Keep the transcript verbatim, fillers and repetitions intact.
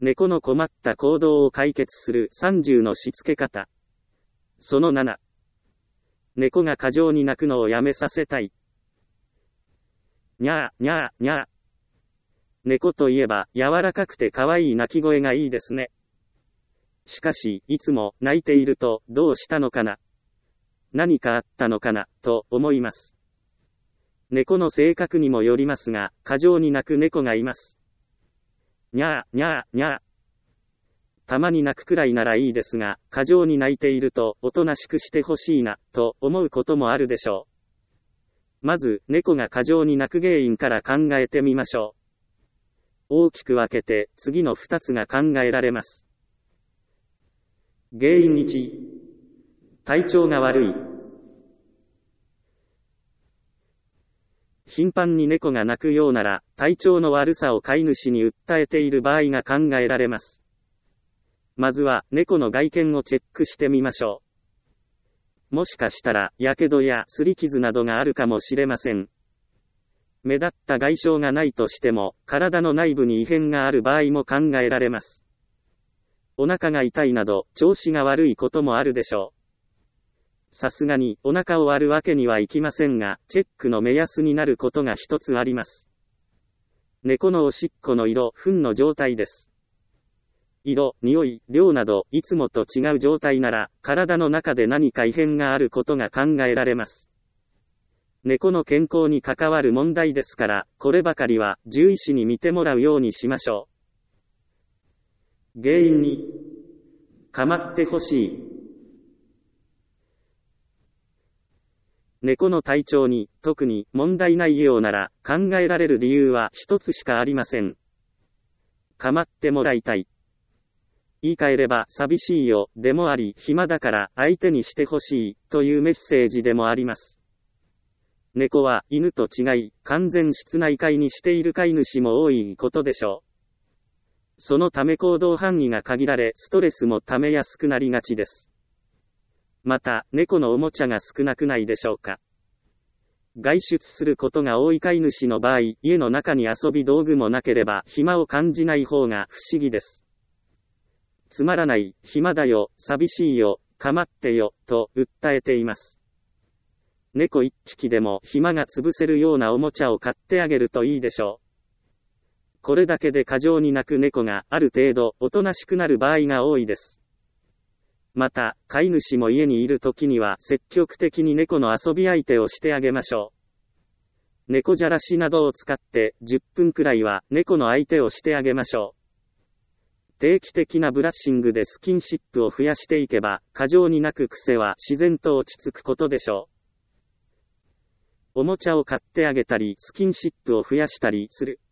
猫の困った行動を解決するさんじゅうのしつけ方。そのなな。猫が過剰に鳴くのをやめさせたい。にゃー、にゃー、にゃー。猫といえば、柔らかくて可愛い鳴き声がいいですね。しかし、いつも鳴いていると、どうしたのかな。何かあったのかな、と思います。猫の性格にもよりますが、過剰に鳴く猫がいます。にゃー、にゃー、にゃー。たまに鳴くくらいならいいですが、過剰に鳴いていると、おとなしくしてほしいな、と思うこともあるでしょう。まず、猫が過剰に鳴く原因から考えてみましょう。大きく分けて、次のふたつが考えられます。原因いち、体調が悪い。頻繁に猫が鳴くようなら、体調の悪さを飼い主に訴えている場合が考えられます。まずは、猫の外見をチェックしてみましょう。もしかしたら、やけどや擦り傷などがあるかもしれません。目立った外傷がないとしても、体の内部に異変がある場合も考えられます。お腹が痛いなど、調子が悪いこともあるでしょう。さすがに、お腹を割るわけにはいきませんが、チェックの目安になることが一つあります。猫のおしっこの色、糞の状態です。色、匂い、量など、いつもと違う状態なら、体の中で何か異変があることが考えられます。猫の健康に関わる問題ですから、こればかりは、獣医師に見てもらうようにしましょう。原因に、構ってほしい。猫の体調に、特に問題ないようなら、考えられる理由は一つしかありません。構ってもらいたい。言い換えれば、寂しいよ、でもあり、暇だから、相手にしてほしい、というメッセージでもあります。猫は、犬と違い、完全室内飼いにしている飼い主も多いことでしょう。そのため行動範囲が限られ、ストレスも溜めやすくなりがちです。また、猫のおもちゃが少なくないでしょうか。外出することが多い飼い主の場合、家の中に遊び道具もなければ、暇を感じない方が不思議です。つまらない、暇だよ、寂しいよ、構ってよ、と訴えています。猫一匹でも暇が潰せるようなおもちゃを買ってあげるといいでしょう。これだけで過剰に鳴く猫がある程度おとなしくなる場合が多いです。また、飼い主も家にいるときには積極的に猫の遊び相手をしてあげましょう。猫じゃらしなどを使ってじゅっぷんくらいは猫の相手をしてあげましょう。定期的なブラッシングでスキンシップを増やしていけば、過剰に鳴く癖は自然と落ち着くことでしょう。おもちゃを買ってあげたり、スキンシップを増やしたりする。